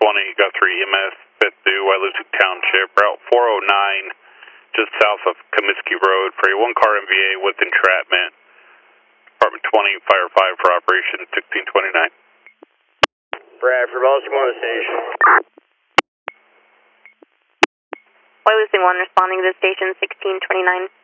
Guthrie EMS, Fifth Due, Wailusi Township, Route 409, just south of Comiskey Road, for a one-car MVA with entrapment. Department 20, Fire 5 for Operation 1629. Bradford, Baltimore on the station. Wailusi 1 responding to the station 1629.